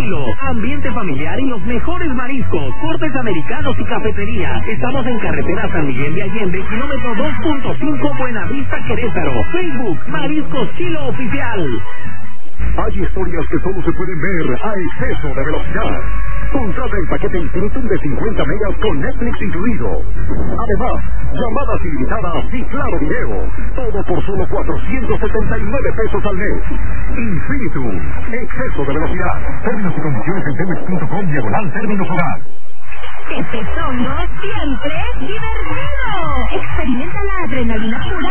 Chilo, ambiente familiar y los mejores mariscos, cortes americanos y cafetería. Estamos en carretera San Miguel de Allende, kilómetro 2.5, Buenavista, Querétaro. Facebook, Mariscos Chilo Oficial. Hay historias que solo se pueden ver a exceso de velocidad. Contrata el paquete Infinitum de 50 megas con Netflix incluido. Además, llamadas ilimitadas y claro video. Todo por solo 479 pesos al mes. Infinitum, exceso de velocidad. Términos y condiciones en telmex.com/términos hogar. Este sonido siempre divertido. Experimenta la adrenalina pura